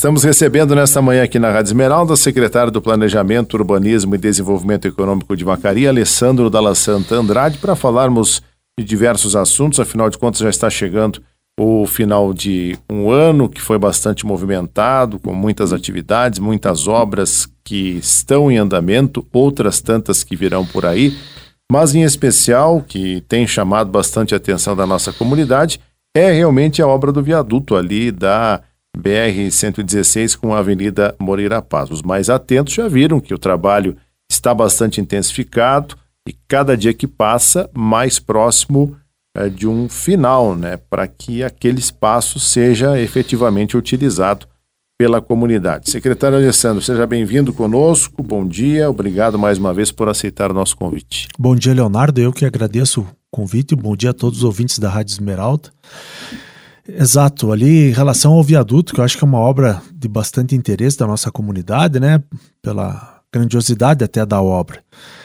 Estamos recebendo nesta manhã aqui na Rádio Esmeralda, secretário do Planejamento, Urbanismo e Desenvolvimento Econômico de Vacaria, Alessandro Dalla Santa Andrade, para falarmos de diversos assuntos. Afinal de contas, já está chegando o final de um ano que foi bastante movimentado, com muitas atividades, muitas obras que estão em andamento, outras tantas que virão por aí, mas em especial, que tem chamado bastante a atenção da nossa comunidade, é realmente a obra do viaduto ali da BR-116 com a Avenida Moreira Paz. Os mais atentos já viram que o trabalho está bastante intensificado e cada dia que passa mais próximo de um final, né, para que aquele espaço seja efetivamente utilizado pela comunidade. Secretário Alessandro, seja bem-vindo conosco, bom dia, obrigado mais uma vez por aceitar o nosso convite. Bom dia, Leonardo, eu que agradeço o convite, bom dia a todos os ouvintes da Rádio Esmeralda. Exato, ali em relação ao viaduto, que eu acho que é uma obra de bastante interesse da nossa comunidade, né, pela grandiosidade até da obra.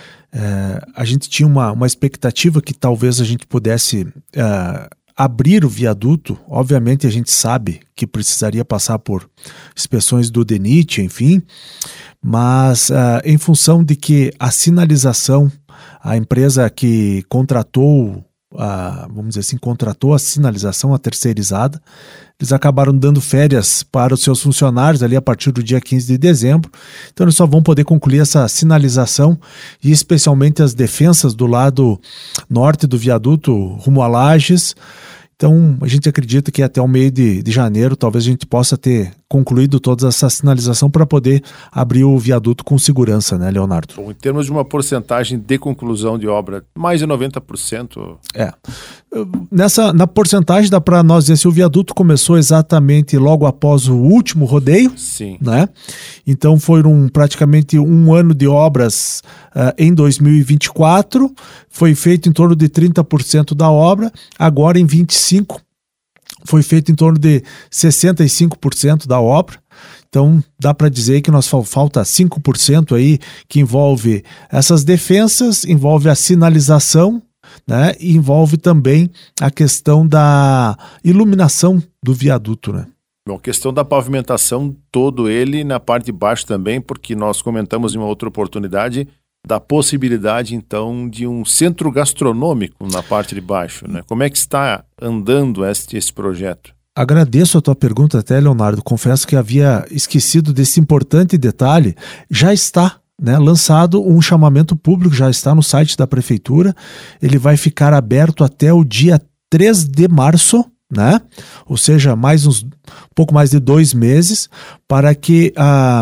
A gente tinha uma expectativa que talvez a gente pudesse abrir o viaduto. Obviamente a gente sabe que precisaria passar por inspeções do DENIT, enfim, mas em função de que a sinalização, a empresa que contratou contratou a sinalização, a terceirizada, eles acabaram dando férias para os seus funcionários ali a partir do dia 15 de dezembro, então eles só vão poder concluir essa sinalização e especialmente as defensas do lado norte do viaduto rumo a Lages. Então a gente acredita que até o meio de janeiro talvez a gente possa ter concluído toda essa sinalização para poder abrir o viaduto com segurança, né, Leonardo? Bom, em termos de uma porcentagem de conclusão de obra, mais de 90%. Na porcentagem dá para nós dizer se o viaduto começou exatamente logo após o último rodeio. Sim. Né? Então foram praticamente um ano de obras em 2024, foi feito em torno de 30% da obra, agora em 25% foi feito em torno de 65% da obra. Então dá para dizer que nós falta 5% aí, que envolve essas defensas, envolve a sinalização, né, e envolve também a questão da iluminação do viaduto, né? Bom, questão da pavimentação, todo ele na parte de baixo também, porque nós comentamos em uma outra oportunidade da possibilidade, então, de um centro gastronômico na parte de baixo, né? Como é que está andando esse projeto? Agradeço a tua pergunta até, Leonardo. Confesso que havia esquecido desse importante detalhe. Já está, né, lançado um chamamento público, já está no site da Prefeitura. Ele vai ficar aberto até o dia 3 de março, né? Ou seja, pouco mais de 2 meses, para que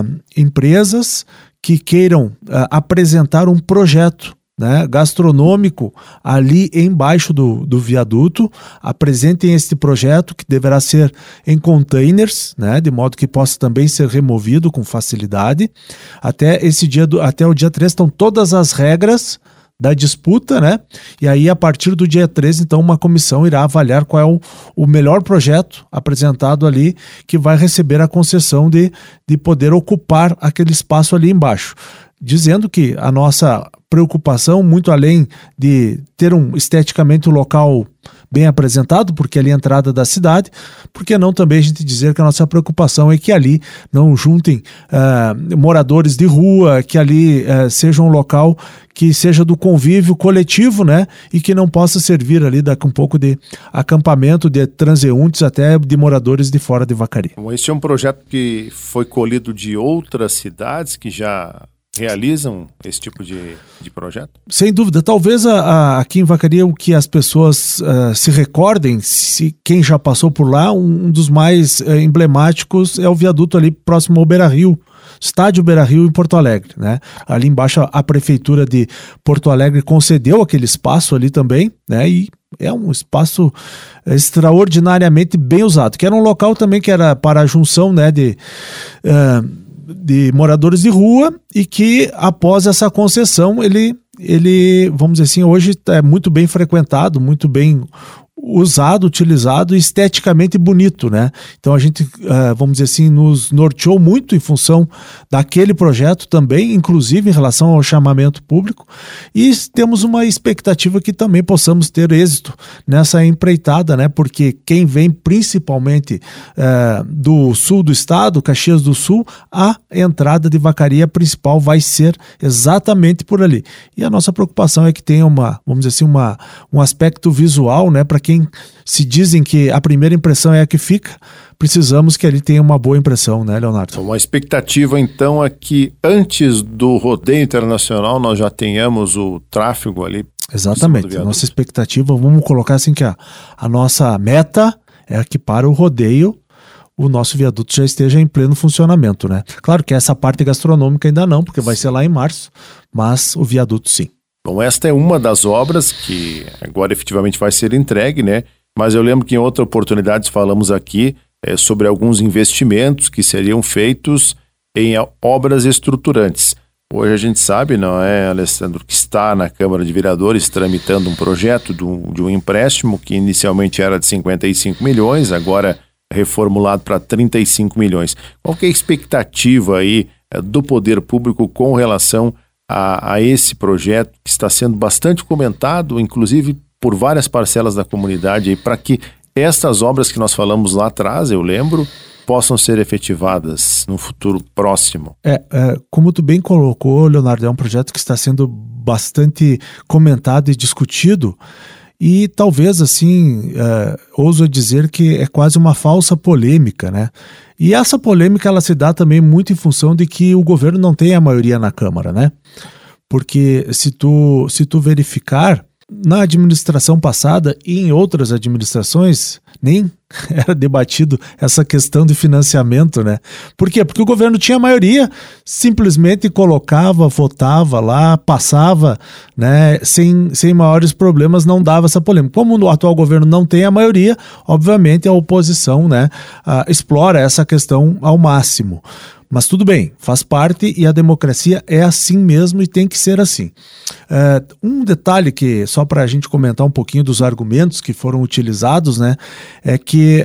empresas que queiram apresentar um projeto, né, gastronômico ali embaixo do viaduto, apresentem este projeto que deverá ser em containers, né, de modo que possa também ser removido com facilidade. Até o dia 3 estão todas as regras da disputa, né? E aí a partir do dia 13, então, uma comissão irá avaliar qual é o melhor projeto apresentado ali que vai receber a concessão de poder ocupar aquele espaço ali embaixo. Dizendo que a nossa preocupação, muito além de ter esteticamente um local bem apresentado, porque ali é a entrada da cidade, por que não também a gente dizer que a nossa preocupação é que ali não juntem moradores de rua, que ali seja um local que seja do convívio coletivo, né, e que não possa servir ali daqui um pouco de acampamento de transeuntes, até de moradores de fora de Vacaria. Bom, esse é um projeto que foi colhido de outras cidades que já realizam esse tipo de projeto? Sem dúvida. Talvez aqui em Vacaria o que as pessoas se recordem, quem já passou por lá, um dos mais emblemáticos é o viaduto ali próximo ao Beira-Rio, Estádio Beira-Rio em Porto Alegre, né? Ali embaixo a Prefeitura de Porto Alegre concedeu aquele espaço ali também, né? E é um espaço extraordinariamente bem usado, que era um local também que era para a junção, né, de moradores de rua, e que após essa concessão ele, vamos dizer assim, hoje é muito bem frequentado, muito bem usado, utilizado e esteticamente bonito, né? Então a gente, vamos dizer assim, nos norteou muito em função daquele projeto também, inclusive em relação ao chamamento público, e temos uma expectativa que também possamos ter êxito nessa empreitada, né? Porque quem vem principalmente do sul do estado, Caxias do Sul, a entrada de Vacaria principal vai ser exatamente por ali. E a nossa preocupação é que tenha vamos dizer assim, um aspecto visual, né? Para quem se dizem que a primeira impressão é a que fica, precisamos que ele tenha uma boa impressão, né, Leonardo? Uma expectativa, então, é que antes do rodeio internacional nós já tenhamos o tráfego ali. Exatamente. Nossa expectativa, vamos colocar assim que a nossa meta é que para o rodeio o nosso viaduto já esteja em pleno funcionamento, né? Claro que essa parte gastronômica ainda não, porque vai ser lá em março, mas o viaduto sim. Bom, esta é uma das obras que agora efetivamente vai ser entregue, né? Mas eu lembro que em outra oportunidade falamos aqui sobre alguns investimentos que seriam feitos em obras estruturantes. Hoje a gente sabe, não é, Alessandro, que está na Câmara de Vereadores tramitando um projeto de um empréstimo que inicialmente era de 55 milhões, agora reformulado para 35 milhões. Qual que é a expectativa aí do poder público com relação a esse projeto que está sendo bastante comentado, inclusive por várias parcelas da comunidade, para que estas obras que nós falamos lá atrás, eu lembro, possam ser efetivadas no futuro próximo? Como tu bem colocou, Leonardo, é um projeto que está sendo bastante comentado e discutido, e talvez assim, ouso dizer que é quase uma falsa polêmica, né? E essa polêmica ela se dá também muito em função de que o governo não tem a maioria na Câmara, né? Porque se tu verificar, na administração passada e em outras administrações, nem era debatido essa questão de financiamento, né? Por quê? Porque o governo tinha maioria, simplesmente colocava, votava lá, passava, né? Sem maiores problemas, não dava essa polêmica. Como o atual governo não tem a maioria, obviamente a oposição, né, explora essa questão ao máximo. Mas tudo bem, faz parte e a democracia é assim mesmo e tem que ser assim. Um detalhe que, só para a gente comentar um pouquinho dos argumentos que foram utilizados, né, é que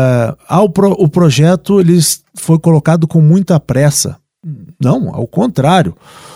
o projeto ele foi colocado com muita pressa. Não, ao contrário.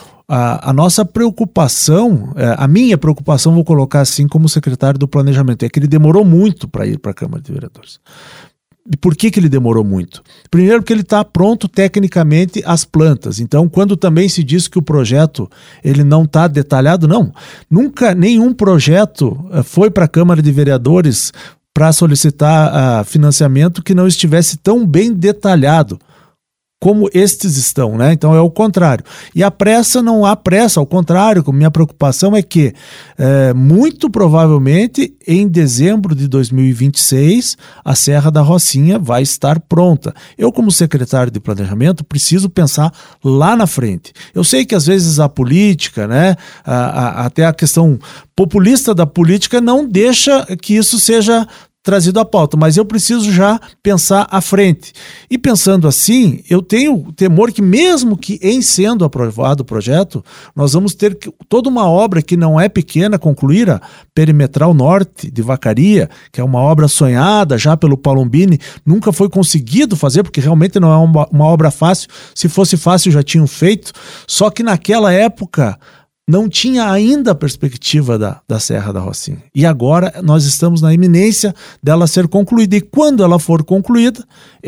A nossa preocupação, a minha preocupação, vou colocar assim como secretário do Planejamento, é que ele demorou muito para ir para a Câmara de Vereadores. E por que ele demorou muito? Primeiro porque ele está pronto tecnicamente as plantas. Então, quando também se diz que o projeto ele não está detalhado, não. Nunca nenhum projeto foi para a Câmara de Vereadores para solicitar financiamento que não estivesse tão bem detalhado como estes estão, né? Então é o contrário. E a pressa, não há pressa, ao contrário, minha preocupação é que muito provavelmente em dezembro de 2026 a Serra da Rocinha vai estar pronta. Eu, como secretário de Planejamento, preciso pensar lá na frente. Eu sei que às vezes a política, né, até a questão populista da política não deixa que isso seja trazido à pauta, mas eu preciso já pensar à frente. E pensando assim, eu tenho temor que mesmo que em sendo aprovado o projeto, nós vamos ter toda uma obra que não é pequena, concluir a Perimetral Norte de Vacaria, que é uma obra sonhada já pelo Palombini, nunca foi conseguido fazer, porque realmente não é uma obra fácil. Se fosse fácil já tinham feito, só que naquela época não tinha ainda a perspectiva da Serra da Rocinha. E agora nós estamos na iminência dela ser concluída. E quando ela for concluída,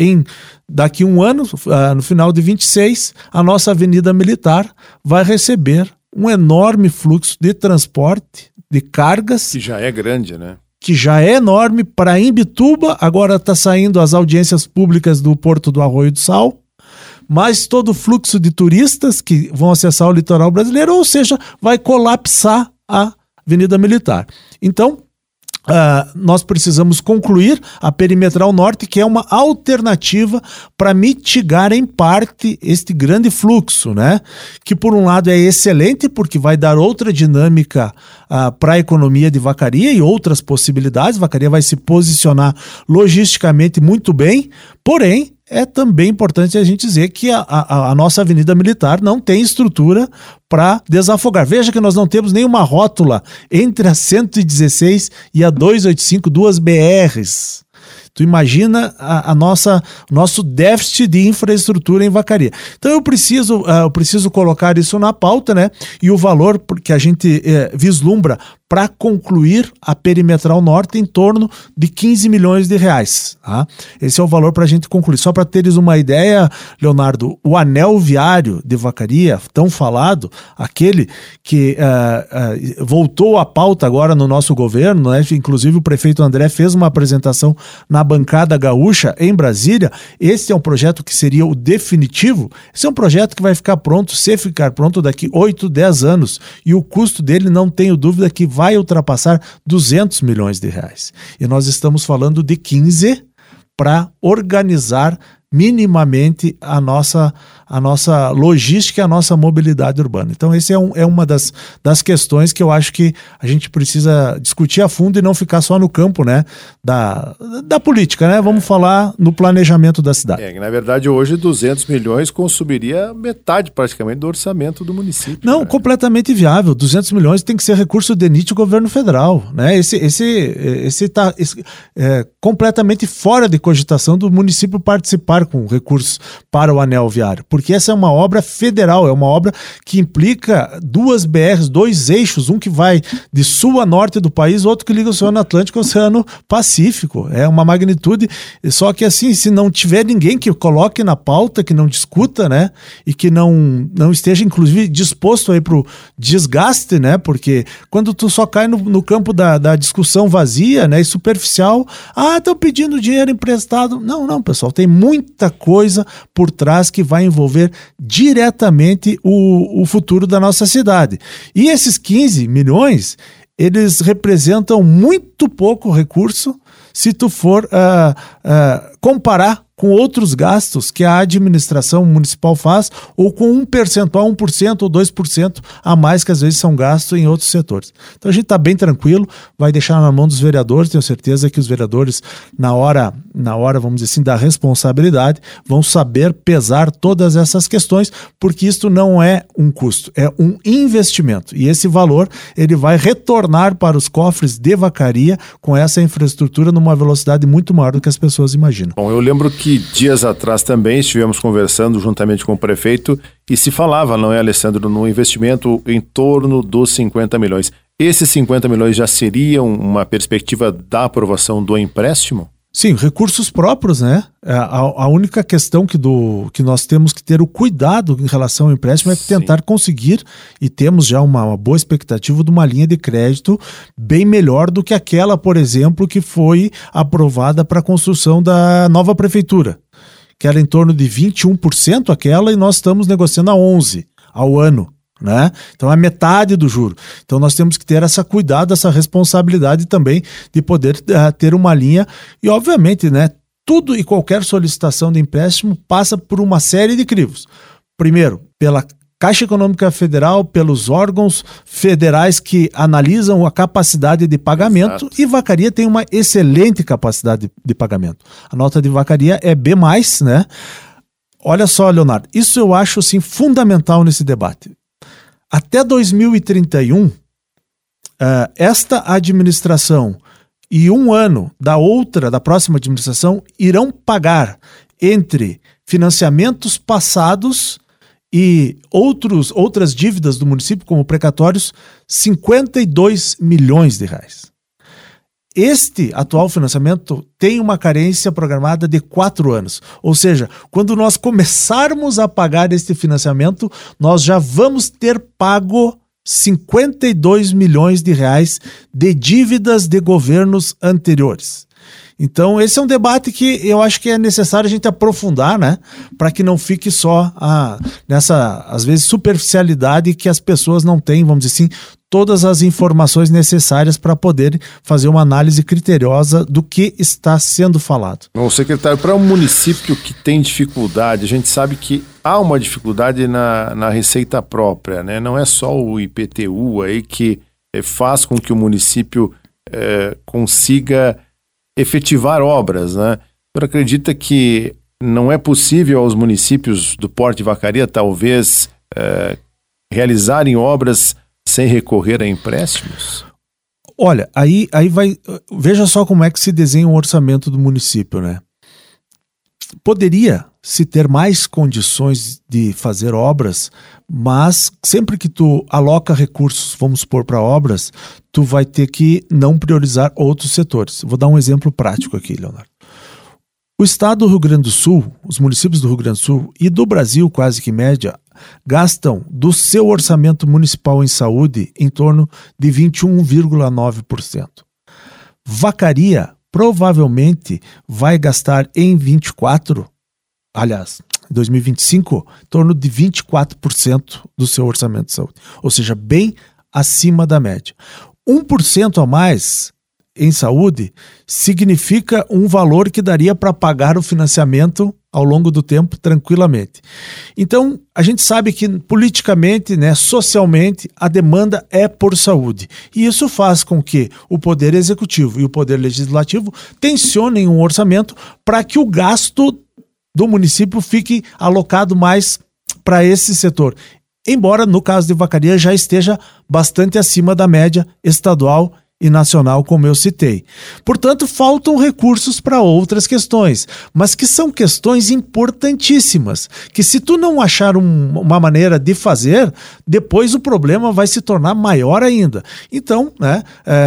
daqui um ano, no final de 26, a nossa Avenida Militar vai receber um enorme fluxo de transporte, de cargas. Que já é grande, né? Que já é enorme para Imbituba. Agora está saindo as audiências públicas do Porto do Arroio do Sal. Mas todo o fluxo de turistas que vão acessar o litoral brasileiro, ou seja, vai colapsar a Avenida Militar. Então, nós precisamos concluir a Perimetral Norte, que é uma alternativa para mitigar em parte este grande fluxo, né? Que por um lado é excelente, porque vai dar outra dinâmica para a economia de Vacaria e outras possibilidades. Vacaria vai se posicionar logisticamente muito bem, porém é também importante a gente dizer que a nossa Avenida Militar não tem estrutura para desafogar. Veja que nós não temos nenhuma rótula entre a 116 e a 285, duas BRs. Tu imagina nosso déficit de infraestrutura em Vacaria. Então eu preciso colocar isso na pauta, né? E o valor que a gente vislumbra para concluir a perimetral norte em torno de 15 milhões de reais. Tá? Esse é o valor para a gente concluir. Só para teres uma ideia, Leonardo, o anel viário de Vacaria, tão falado, aquele que voltou à pauta agora no nosso governo, né? Inclusive o prefeito André fez uma apresentação na bancada gaúcha em Brasília. Esse é um projeto que seria o definitivo. Esse é um projeto que vai ficar pronto, se ficar pronto daqui 8, 10 anos. E o custo dele, não tenho dúvida que vai ultrapassar 200 milhões de reais. E nós estamos falando de 15 para organizar minimamente a nossa logística e a nossa mobilidade urbana. Então esse é uma das questões que eu acho que a gente precisa discutir a fundo e não ficar só no campo, né, da política, né? Vamos falar no planejamento da cidade. Na verdade hoje 200 milhões consumiria metade praticamente do orçamento do município. Não, né? Completamente viável. 200 milhões tem que ser recurso de DENIT e governo federal, né? Esse tá completamente fora de cogitação do município participar com recursos para o anel viário, porque essa é uma obra federal, é uma obra que implica duas BRs, dois eixos, um que vai de sul a norte do país, outro que liga o Oceano Atlântico ao Oceano Pacífico. É uma magnitude, só que assim, se não tiver ninguém que coloque na pauta, que não discuta, né, e que não esteja inclusive disposto aí pro desgaste, né, porque quando tu só cai no campo da discussão vazia, né, e superficial, estão pedindo dinheiro emprestado. Não, pessoal, tem muita coisa por trás que vai envolver diretamente o futuro da nossa cidade. E esses 15 milhões, eles representam muito pouco recurso se tu for comparar com outros gastos que a administração municipal faz, ou com 1% ou 2% a mais que às vezes são gastos em outros setores. Então a gente está bem tranquilo, vai deixar na mão dos vereadores, tenho certeza que os vereadores, na hora, vamos dizer assim, da responsabilidade, vão saber pesar todas essas questões, porque isto não é um custo, é um investimento. E esse valor, ele vai retornar para os cofres de Vacaria com essa infraestrutura numa velocidade muito maior do que as pessoas imaginam. Bom, eu lembro que dias atrás também estivemos conversando juntamente com o prefeito e se falava, não é, Alessandro, no investimento em torno dos 50 milhões. Esses 50 milhões já seriam uma perspectiva da aprovação do empréstimo? Sim, recursos próprios, né? A única questão que nós temos que ter o cuidado em relação ao empréstimo é tentar conseguir, e temos já uma boa expectativa de uma linha de crédito bem melhor do que aquela, por exemplo, que foi aprovada para a construção da nova prefeitura, que era em torno de 21% aquela, e nós estamos negociando a 11% ao ano. Né? Então é metade do juro. Então nós temos que ter essa cuidado, essa responsabilidade também de poder ter uma linha, e obviamente, né, tudo e qualquer solicitação de empréstimo passa por uma série de crivos. Primeiro, pela Caixa Econômica Federal, pelos órgãos federais que analisam a capacidade de pagamento. Exato. E Vacaria tem uma excelente capacidade de pagamento. A nota de Vacaria é B+, né? Olha só, Leonardo, isso eu acho assim fundamental nesse debate. Até 2031, esta administração e um ano da próxima administração irão pagar entre financiamentos passados e outras dívidas do município, como precatórios, 52 milhões de reais. Este atual financiamento tem uma carência programada de 4 anos. Ou seja, quando nós começarmos a pagar este financiamento, nós já vamos ter pago 52 milhões de reais de dívidas de governos anteriores. Então, esse é um debate que eu acho que é necessário a gente aprofundar, né? Para que não fique só nessa, às vezes, superficialidade que as pessoas não têm, vamos dizer assim, todas as informações necessárias para poder fazer uma análise criteriosa do que está sendo falado. Bom, secretário, para um município que tem dificuldade, a gente sabe que há uma dificuldade na receita própria, né? Não é só o IPTU aí que faz com que o município consiga efetivar obras, né? O senhor acredita que não é possível aos municípios do Porto de Vacaria, talvez, realizarem obras sem recorrer a empréstimos? Olha, aí vai... Veja só como é que se desenha um orçamento do município, né? Poderia se ter mais condições de fazer obras, mas sempre que tu aloca recursos, vamos supor, para obras, tu vai ter que não priorizar outros setores. Vou dar um exemplo prático aqui, Leonardo. O estado do Rio Grande do Sul, os municípios do Rio Grande do Sul e do Brasil, quase que média, gastam do seu orçamento municipal em saúde em torno de 21,9%. Vacaria provavelmente vai gastar em 2025, em torno de 24% do seu orçamento de saúde. Ou seja, bem acima da média. 1% a mais em saúde significa um valor que daria para pagar o financiamento ao longo do tempo tranquilamente. Então, a gente sabe que politicamente, né, socialmente, a demanda é por saúde. E isso faz com que o Poder Executivo e o Poder Legislativo tensionem um orçamento para que o gasto do município fique alocado mais para esse setor. Embora, no caso de Vacaria, já esteja bastante acima da média estadual e nacional, como eu citei. Portanto, faltam recursos para outras questões, mas que são questões importantíssimas, que se tu não achar uma maneira de fazer, depois o problema vai se tornar maior ainda. Então, né,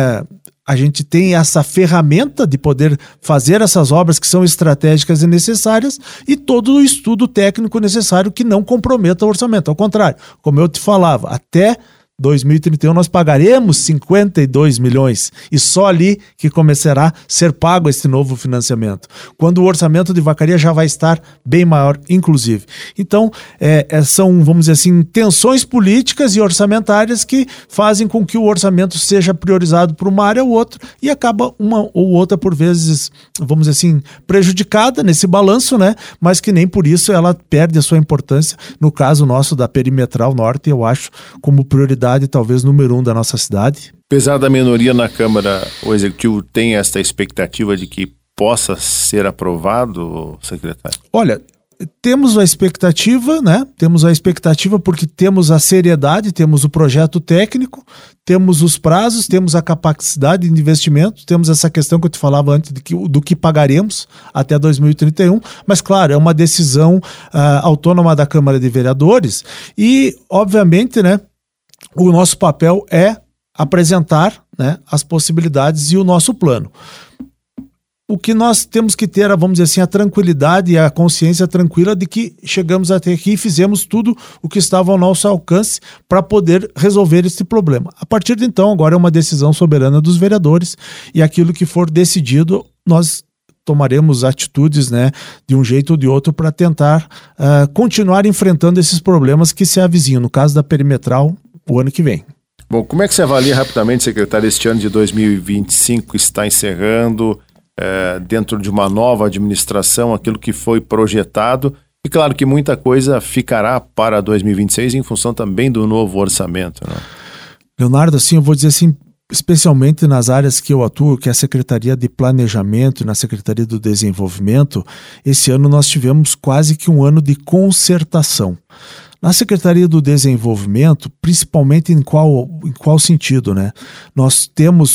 a gente tem essa ferramenta de poder fazer essas obras que são estratégicas e necessárias e todo o estudo técnico necessário que não comprometa o orçamento. Ao contrário, como eu te falava, até 2031 nós pagaremos 52 milhões e só ali que começará a ser pago esse novo financiamento, quando o orçamento de Vacaria já vai estar bem maior, inclusive. Então, são, vamos dizer assim, tensões políticas e orçamentárias que fazem com que o orçamento seja priorizado por uma área ou outra e acaba uma ou outra, por vezes, vamos dizer assim, prejudicada nesse balanço, né? Mas que nem por isso ela perde a sua importância. No caso nosso da Perimetral Norte, eu acho como prioridade talvez número 1 da nossa cidade. Apesar da minoria na Câmara, o Executivo tem esta expectativa de que possa ser aprovado, secretário? Olha, temos a expectativa, né? Temos a expectativa porque temos a seriedade, temos o projeto técnico, temos os prazos, temos a capacidade de investimento, temos essa questão que eu te falava antes do que pagaremos até 2031, mas claro, é uma decisão autônoma da Câmara de Vereadores e, obviamente, né, o nosso papel é apresentar, né, as possibilidades e o nosso plano. O que nós temos que ter, vamos dizer assim, a tranquilidade e a consciência tranquila de que chegamos até aqui e fizemos tudo o que estava ao nosso alcance para poder resolver esse problema. A partir de então, agora é uma decisão soberana dos vereadores e aquilo que for decidido, nós tomaremos atitudes, né, de um jeito ou de outro para tentar continuar enfrentando esses problemas que se avizinham, no caso da Perimetral, o ano que vem. Bom, como é que você avalia rapidamente, secretário, este ano de 2025 está encerrando, dentro de uma nova administração, aquilo que foi projetado, e claro que muita coisa ficará para 2026 em função também do novo orçamento, né? Leonardo, assim, eu vou dizer assim, especialmente nas áreas que eu atuo, que é a Secretaria de Planejamento e na Secretaria do Desenvolvimento, esse ano nós tivemos quase que um ano de concertação. Na Secretaria do Desenvolvimento, principalmente em qual sentido, né? Nós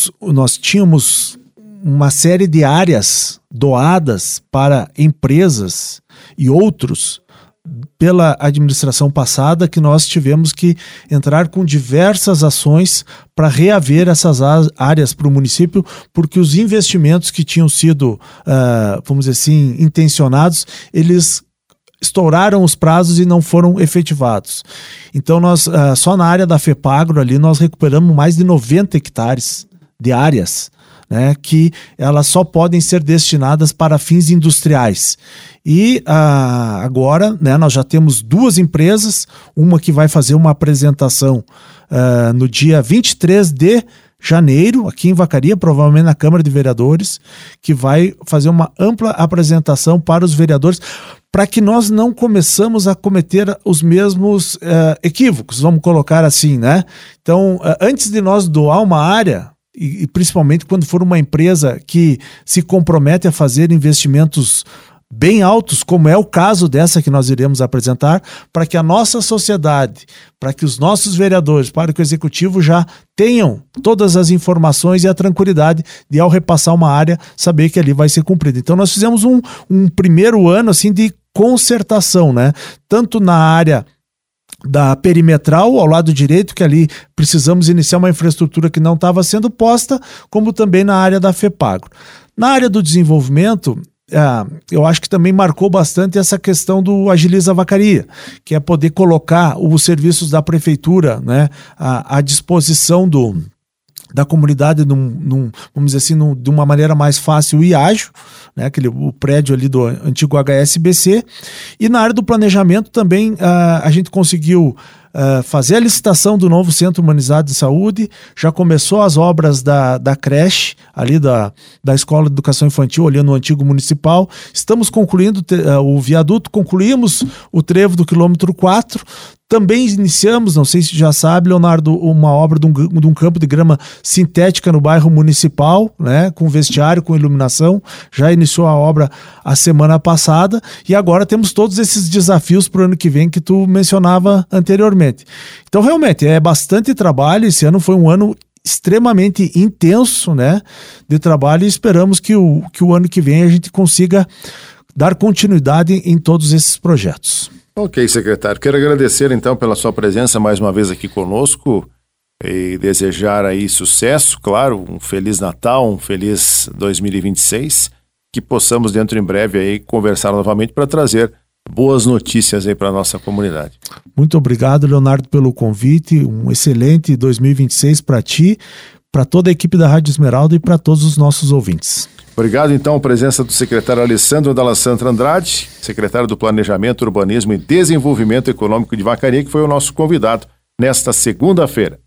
tínhamos uma série de áreas doadas para empresas e outros pela administração passada que nós tivemos que entrar com diversas ações para reaver essas áreas para o município, porque os investimentos que tinham sido, vamos dizer assim, intencionados, eles estouraram os prazos e não foram efetivados. Então, nós, só na área da FEPAGRO ali, nós recuperamos mais de 90 hectares de áreas, né, que elas só podem ser destinadas para fins industriais. E agora, né, nós já temos 2 empresas, uma que vai fazer uma apresentação no dia 23 de janeiro, aqui em Vacaria, provavelmente na Câmara de Vereadores, que vai fazer uma ampla apresentação para os vereadores, para que nós não começamos a cometer os mesmos equívocos, vamos colocar assim, né? Então, antes de nós doar uma área, e principalmente quando for uma empresa que se compromete a fazer investimentos bem altos, como é o caso dessa que nós iremos apresentar, para que a nossa sociedade, para que os nossos vereadores, para que o executivo já tenham todas as informações e a tranquilidade de, ao repassar uma área, saber que ali vai ser cumprido. Então nós fizemos um primeiro ano assim de concertação, né? Tanto na área da perimetral, ao lado direito, que ali precisamos iniciar uma infraestrutura que não estava sendo posta, como também na área da FEPAGRO. Na área do desenvolvimento, eu acho que também marcou bastante essa questão do Agiliza Vacaria, que é poder colocar os serviços da prefeitura, né, à disposição da comunidade vamos dizer assim, de uma maneira mais fácil e ágil, né, o prédio ali do antigo HSBC. E na área do planejamento também a gente conseguiu fazer a licitação do novo Centro Humanizado de Saúde, já começou as obras da creche, ali da Escola de Educação Infantil, ali no antigo municipal. Estamos concluindo o viaduto, concluímos o trevo do quilômetro 4. Também iniciamos, não sei se já sabe, Leonardo, uma obra de um campo de grama sintética no bairro Municipal, né, com vestiário, com iluminação. Já iniciou a obra a semana passada e agora temos todos esses desafios para o ano que vem que tu mencionava anteriormente. Então, realmente, é bastante trabalho. Esse ano foi um ano extremamente intenso, né, de trabalho, e esperamos que o ano que vem a gente consiga dar continuidade em todos esses projetos. Ok, secretário. Quero agradecer, então, pela sua presença mais uma vez aqui conosco e desejar aí sucesso, claro, um Feliz Natal, um feliz 2026, que possamos dentro em breve aí conversar novamente para trazer boas notícias aí para a nossa comunidade. Muito obrigado, Leonardo, pelo convite. Um excelente 2026 para ti, para toda a equipe da Rádio Esmeralda e para todos os nossos ouvintes. Obrigado, então, a presença do secretário Alessandro D'Alessandro Andrade, secretário do Planejamento, Urbanismo e Desenvolvimento Econômico de Vacaria, que foi o nosso convidado nesta segunda-feira.